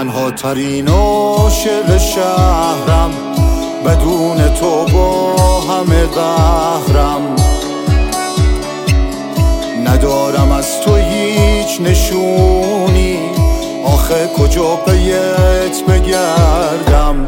تنها ترین عاشق شهرم، بدون تو با همه قهرم. ندارم از تو هیچ نشونی، آخه کجا پیت بگردم.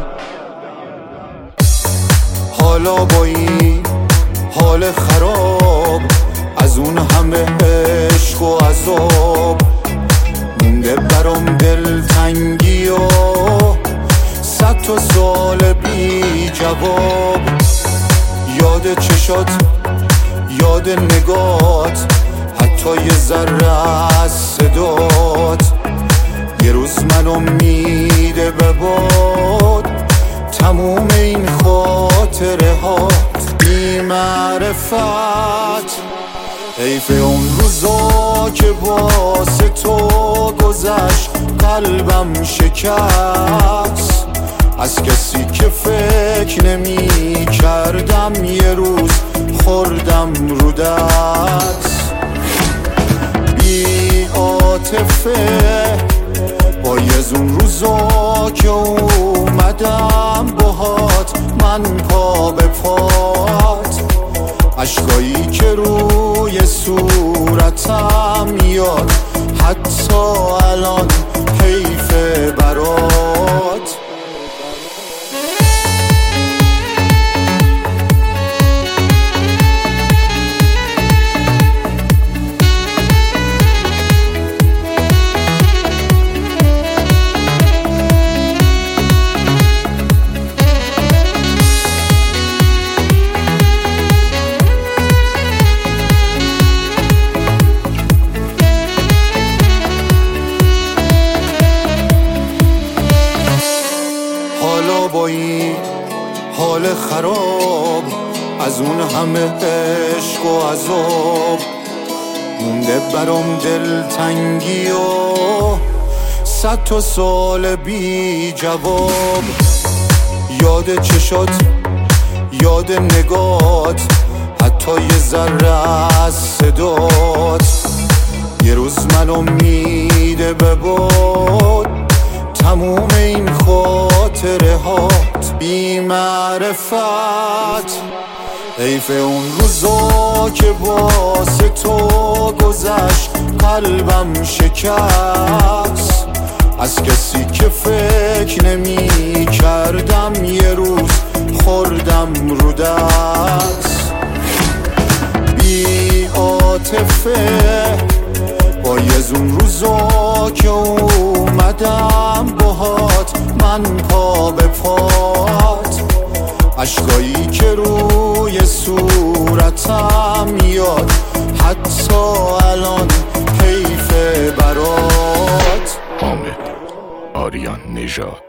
حالا با این حال خراب، از اون همه عشق و عذاب، مونده برام دلتنگی و 100 تا سوال بی جواب. یاد چشات، یاد نگات، حتی یه ذره از صدات، یه روز منو میده به باد. تموم این خاطره هات بی معرفت، حیف اون روزا که واسه تو گذشت. قلبم شکست از کسی که فکر نمی کردم، یه روز خوردم رو دست. بی عاطفه با یه زون روزا که اومدم باهات، من پا به پات. عشقایی که روی صورتم میاد، حتی الان حیفه برات. حالا با این حال خراب، از اون همه عشق و عذاب، مونده برام دلتنگی و 100 تا سوال بی جواب. یاد چشات، یاد نگات، حتی یه ذره از صدات، یه روز منو میده به باد. تموم این خاطره هات بی معرفت، حیف اون روزا که واسه تو گذشت. قلبم شکست از کسی که فکر نمی کردم، یه روز خوردم رو دست. بی عاطفه با یه زون روزا که اومدم باهات، من پا به پات. عشقایی که روی صورتم میاد، حتی الان حیفه برات. حامد آریان نژاد.